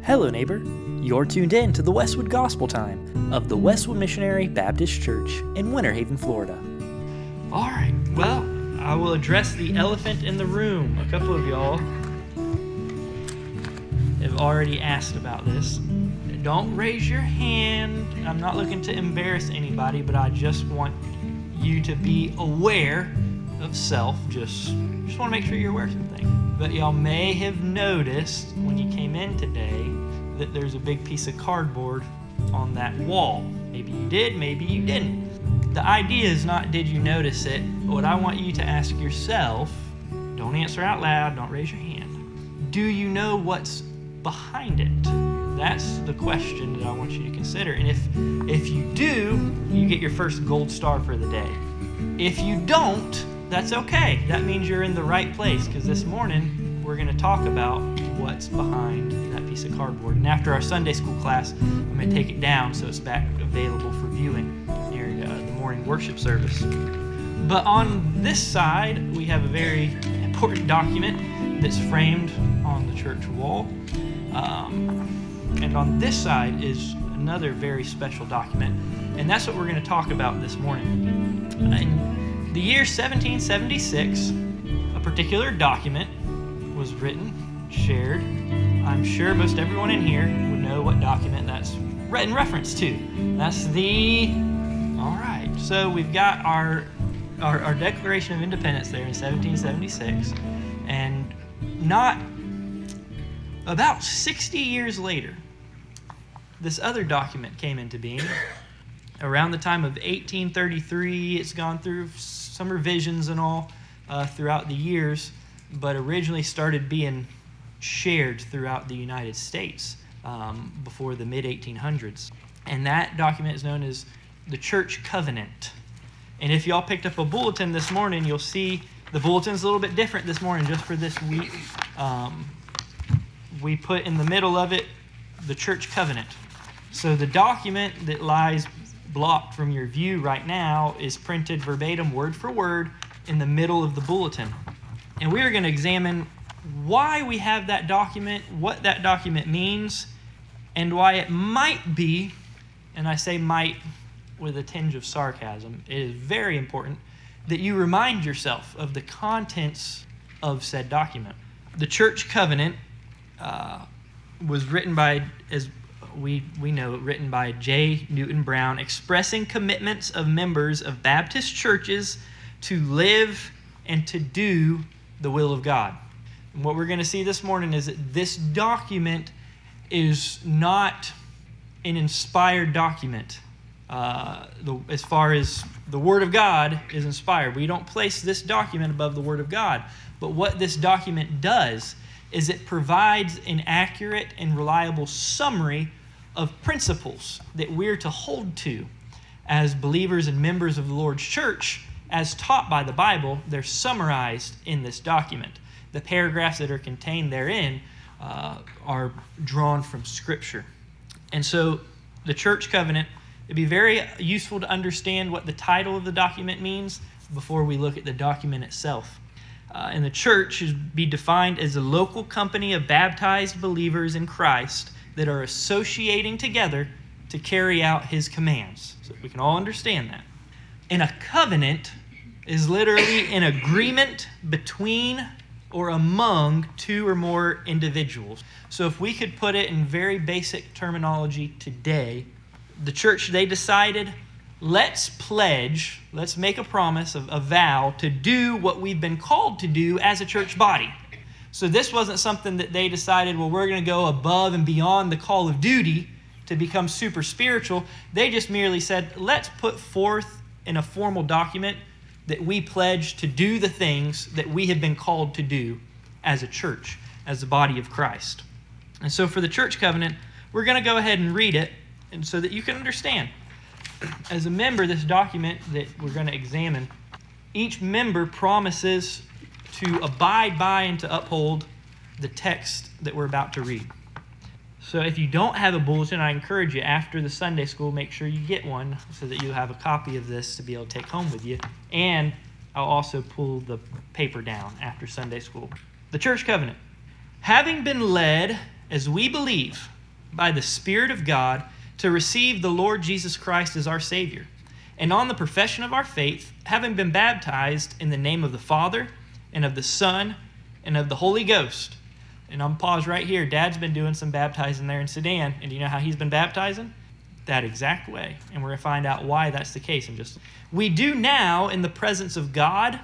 Hello, neighbor. You're tuned in to the Westwood Gospel Time of the Westwood Missionary Baptist Church in Winter Haven, Florida. All right, well, I will address the elephant in the room. A couple of y'all have already asked about this. Don't raise your hand. I'm not looking to embarrass anybody, but I just want you to be aware of self. Just want to make sure you're aware of something. But y'all may have noticed when you came in today that there's a big piece of cardboard on that wall. Maybe you did, maybe you didn't. The idea is not did you notice it. What I want you to ask yourself, don't answer out loud, don't raise your hand. Do you know what's behind it? That's the question that I want you to consider. And if you do, you get your first gold star for the day. If you don't, that's okay. That means you're in the right place, because this morning we're going to talk about what's behind that piece of cardboard. And after our Sunday school class, I'm going to take it down so it's back available for viewing during the morning worship service. But on this side, we have a very important document that's framed on the church wall. And on this side is another very special document, and that's what we're going to talk about this morning. In the year 1776, a particular document was written, shared. I'm sure most everyone in here would know what document that's in reference to. That's all right. So we've got our Declaration of Independence there in 1776, and not about 60 years later, this other document came into being. Around the time of 1833, it's gone through some revisions and all throughout the years, but originally started being shared throughout the United States before the mid-1800s. And that document is known as the Church Covenant. And if y'all picked up a bulletin this morning, you'll see the bulletin's a little bit different this morning just for this week. We put in the middle of it the Church Covenant. So the document that lies blocked from your view right now is printed verbatim, word for word, in the middle of the bulletin. And we are going to examine why we have that document, what that document means, and why it might be, and I say might with a tinge of sarcasm, it is very important that you remind yourself of the contents of said document. The Church Covenant was written by, as we know, written by J. Newton Brown, expressing commitments of members of Baptist churches to live and to do the will of God. And what we're going to see this morning is that this document is not an inspired document. As far as the Word of God is inspired, we don't place this document above the Word of God. But what this document does is it provides an accurate and reliable summary of principles that we're to hold to as believers and members of the Lord's church. As taught by the Bible, they're summarized in this document. The paragraphs that are contained therein are drawn from Scripture. And so the Church Covenant, it'd be very useful to understand what the title of the document means before we look at the document itself. And the church should be defined as a local company of baptized believers in Christ that are associating together to carry out His commands. So we can all understand that. And a covenant is literally an agreement between or among two or more individuals. So if we could put it in very basic terminology today, the church, they decided, let's pledge, let's make a promise, a vow to do what we've been called to do as a church body. So this wasn't something that they decided, well, we're going to go above and beyond the call of duty to become super spiritual. They just merely said, let's put forth in a formal document that we pledge to do the things that we have been called to do as a church, as the body of Christ. And so for the Church Covenant, we're going to go ahead and read it, and so that you can understand. As a member, this document that we're going to examine, each member promises to abide by and to uphold the text that we're about to read. So if you don't have a bulletin, I encourage you, after the Sunday school, make sure you get one so that you'll have a copy of this to be able to take home with you. And I'll also pull the paper down after Sunday school. The Church Covenant. Having been led, as we believe, by the Spirit of God to receive the Lord Jesus Christ as our Savior, and on the profession of our faith, having been baptized in the name of the Father, and of the Son, and of the Holy Ghost. And I'm pause right here. Dad's been doing some baptizing there in Sudan, and do you know how he's been baptizing? That exact way. And we're going to find out why that's the case in just. We do now, in the presence of God,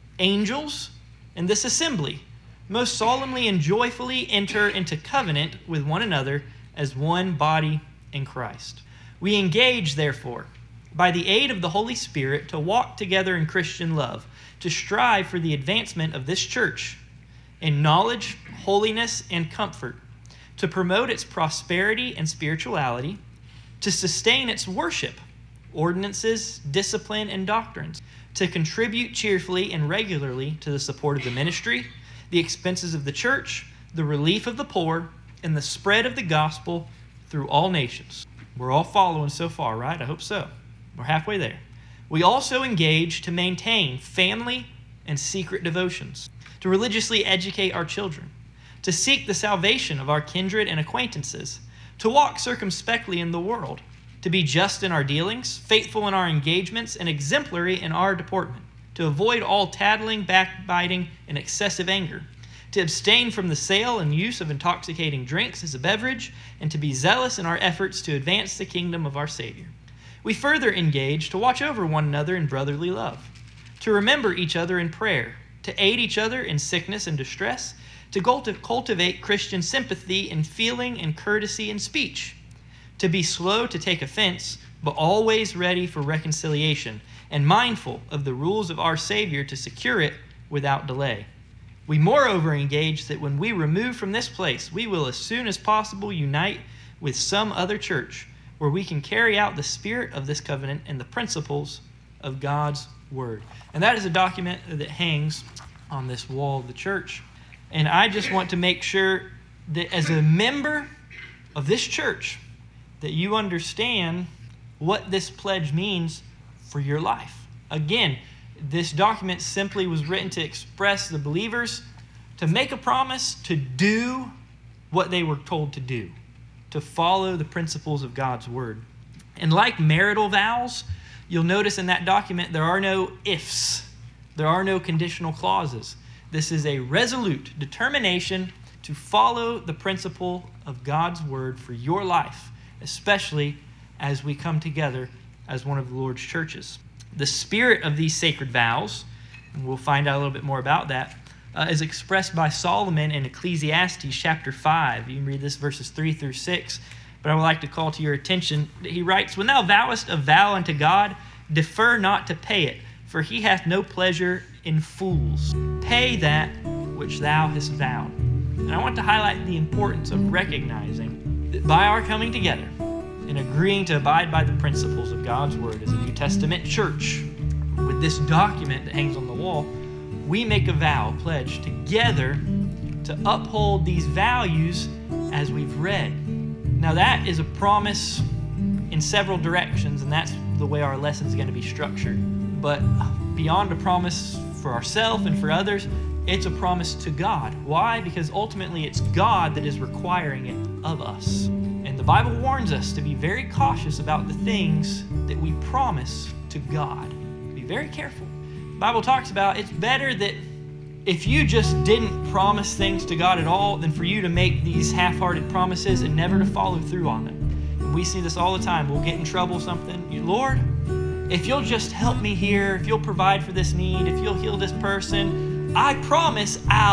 angels, and this assembly, most solemnly and joyfully enter into covenant with one another as one body in Christ. We engage, therefore, by the aid of the Holy Spirit, to walk together in Christian love, to strive for the advancement of this church in knowledge, holiness, and comfort, to promote its prosperity and spirituality, to sustain its worship, ordinances, discipline, and doctrines, to contribute cheerfully and regularly to the support of the ministry, the expenses of the church, the relief of the poor, and the spread of the gospel through all nations. We're all following so far, right? I hope so. We're halfway there. We also engage to maintain family and secret devotions, to religiously educate our children, to seek the salvation of our kindred and acquaintances, to walk circumspectly in the world, to be just in our dealings, faithful in our engagements, and exemplary in our deportment, to avoid all tattling, backbiting, and excessive anger, to abstain from the sale and use of intoxicating drinks as a beverage, and to be zealous in our efforts to advance the kingdom of our Savior. We further engage to watch over one another in brotherly love, to remember each other in prayer, to aid each other in sickness and distress, to cultivate Christian sympathy in feeling and courtesy in speech, to be slow to take offense, but always ready for reconciliation, and mindful of the rules of our Savior to secure it without delay. We moreover engage that when we remove from this place, we will as soon as possible unite with some other church, where we can carry out the spirit of this covenant and the principles of God's Word. And that is a document that hangs on this wall of the church. And I just want to make sure that as a member of this church, that you understand what this pledge means for your life. Again, this document simply was written to express the believers to make a promise to do what they were told to do, to follow the principles of God's Word. And like marital vows, you'll notice in that document there are no ifs, there are no conditional clauses. This is a resolute determination to follow the principle of God's Word for your life, especially as we come together as one of the Lord's churches. The spirit of these sacred vows, and we'll find out a little bit more about that, is expressed by Solomon in Ecclesiastes chapter 5. You can read this verses 3 through 6, but I would like to call to your attention that he writes, "When thou vowest a vow unto God, defer not to pay it, for he hath no pleasure in fools. Pay that which thou hast vowed." And I want to highlight the importance of recognizing that by our coming together and agreeing to abide by the principles of God's Word as a New Testament church, with this document that hangs on the wall, we make a vow, pledge together to uphold these values as we've read. Now that is a promise in several directions, and that's the way our lesson is going to be structured. But beyond a promise for ourselves and for others, it's a promise to God. Why? Because ultimately it's God that is requiring it of us. And the Bible warns us to be very cautious about the things that we promise to God. Be very careful. The Bible talks about it's better that if you just didn't promise things to God at all than for you to make these half-hearted promises and never to follow through on them. And we see this all the time. We'll get in trouble, something. Lord, if you'll just help me here, if you'll provide for this need, if you'll heal this person, I promise I'll ...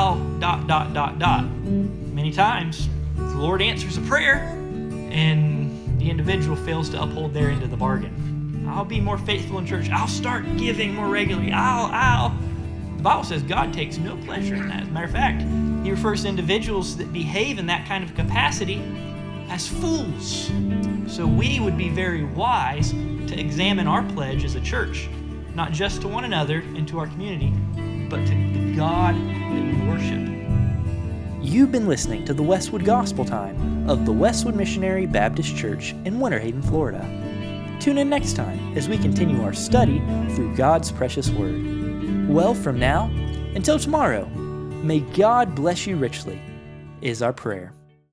Many times, the Lord answers a prayer and the individual fails to uphold their end of the bargain. I'll be more faithful in church. I'll start giving more regularly. The Bible says God takes no pleasure in that. As a matter of fact, he refers to individuals that behave in that kind of capacity as fools. So we would be very wise to examine our pledge as a church, not just to one another and to our community, but to the God that we worship. You've been listening to the Westwood Gospel Time of the Westwood Missionary Baptist Church in Winter Haven, Florida. Tune in next time as we continue our study through God's precious Word. Well, from now until tomorrow, may God bless you richly, is our prayer.